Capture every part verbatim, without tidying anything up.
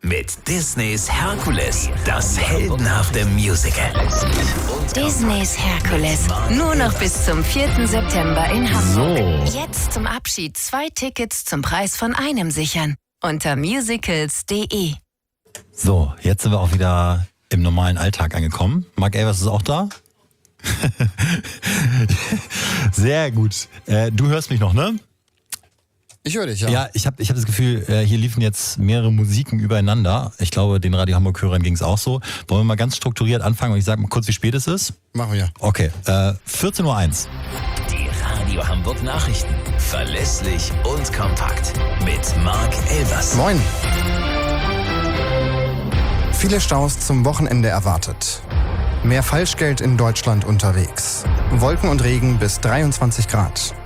Mit Disneys Herkules, das heldenhafte Musical. Disneys Herkules, nur noch bis zum vierten September in Hamburg. So. Jetzt zum Abschied zwei Tickets zum Preis von einem sichern. Unter musicals punkt de. So, jetzt sind wir auch wieder im normalen Alltag angekommen. Marc Elvers ist auch da. Sehr gut. Äh, du hörst mich noch, ne? Ich höre dich, ja. Ja, ich habe ich hab das Gefühl, äh, hier liefen jetzt mehrere Musiken übereinander. Ich glaube, den Radio Hamburg-Hörern ging es auch so. Wollen wir mal ganz strukturiert anfangen und ich sage mal kurz, wie spät es ist? Machen wir. Okay, äh, vierzehn Uhr eins. Die Radio Hamburg Nachrichten. Verlässlich und kompakt. Mit Marc Elvers. Moin. Viele Staus zum Wochenende erwartet. Mehr Falschgeld in Deutschland unterwegs. Wolken und Regen bis dreiundzwanzig Grad.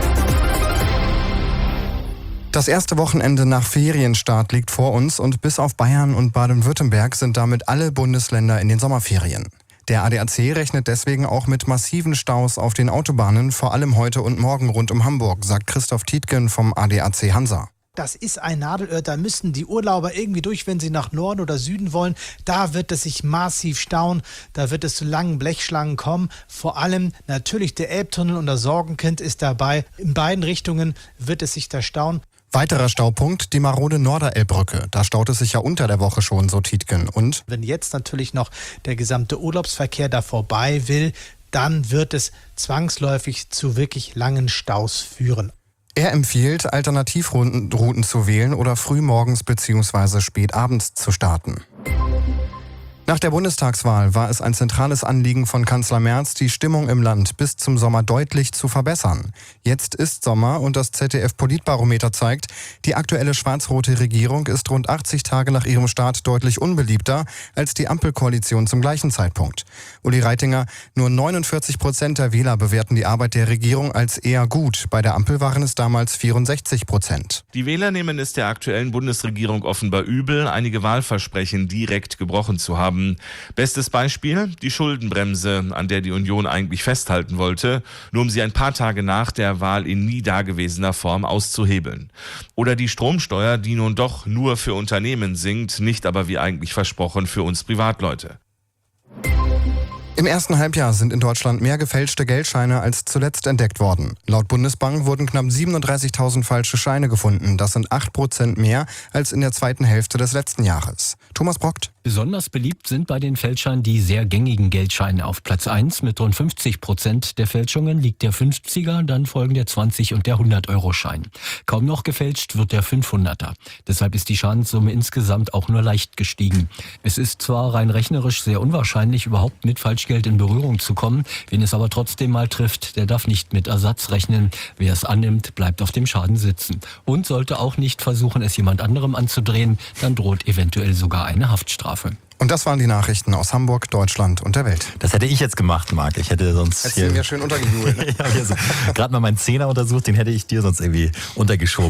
Das erste Wochenende nach Ferienstart liegt vor uns und bis auf Bayern und Baden-Württemberg sind damit alle Bundesländer in den Sommerferien. Der A D A C rechnet deswegen auch mit massiven Staus auf den Autobahnen, vor allem heute und morgen rund um Hamburg, sagt Christoph Tietgen vom A D A C Hansa. Das ist ein Nadelöhr, da müssen die Urlauber irgendwie durch, wenn sie nach Norden oder Süden wollen. Da wird es sich massiv stauen, da wird es zu langen Blechschlangen kommen. Vor allem natürlich der Elbtunnel und das Sorgenkind ist dabei. In beiden Richtungen wird es sich da stauen. Weiterer Staupunkt, die marode Norderelbbrücke. Da staut es sich ja unter der Woche schon, so Tietgen. Und wenn jetzt natürlich noch der gesamte Urlaubsverkehr da vorbei will, dann wird es zwangsläufig zu wirklich langen Staus führen. Er empfiehlt, Alternativrouten zu wählen oder frühmorgens bzw. spät abends zu starten. Nach der Bundestagswahl war es ein zentrales Anliegen von Kanzler Merz, die Stimmung im Land bis zum Sommer deutlich zu verbessern. Jetzt ist Sommer und das Z D F-Politbarometer zeigt, die aktuelle schwarz-rote Regierung ist rund achtzig Tage nach ihrem Start deutlich unbeliebter als die Ampelkoalition zum gleichen Zeitpunkt. Uli Reitinger, nur neunundvierzig Prozent der Wähler bewerten die Arbeit der Regierung als eher gut. Bei der Ampel waren es damals vierundsechzig Prozent. Die Wähler nehmen es der aktuellen Bundesregierung offenbar übel, einige Wahlversprechen direkt gebrochen zu haben. Bestes Beispiel, die Schuldenbremse, an der die Union eigentlich festhalten wollte, nur um sie ein paar Tage nach der Wahl in nie dagewesener Form auszuhebeln. Oder die Stromsteuer, die nun doch nur für Unternehmen sinkt, nicht aber wie eigentlich versprochen für uns Privatleute. Im ersten Halbjahr sind in Deutschland mehr gefälschte Geldscheine als zuletzt entdeckt worden. Laut Bundesbank wurden knapp siebenunddreißigtausend falsche Scheine gefunden. Das sind acht Prozent mehr als in der zweiten Hälfte des letzten Jahres. Thomas Brockt. Besonders beliebt sind bei den Fälschern die sehr gängigen Geldscheine. Auf Platz eins mit rund fünfzig Prozent der Fälschungen liegt der fünfziger, dann folgen der zwanzig- und der hundert-Euro-Schein. Kaum noch gefälscht wird der fünfhunderter. Deshalb ist die Schadenssumme insgesamt auch nur leicht gestiegen. Es ist zwar rein rechnerisch sehr unwahrscheinlich, überhaupt mit Falschgeld in Berührung zu kommen. Wen es aber trotzdem mal trifft, der darf nicht mit Ersatz rechnen. Wer es annimmt, bleibt auf dem Schaden sitzen. Und sollte auch nicht versuchen, es jemand anderem anzudrehen, dann droht eventuell sogar eine Haftstrafe. Und das waren die Nachrichten aus Hamburg, Deutschland und der Welt. Das hätte ich jetzt gemacht, Marc. Ich hätte sonst Hättest hier... du mir schön untergejubelt. Ne? Ich habe hier so gerade mal meinen Zehner untersucht, den hätte ich dir sonst irgendwie untergeschoben.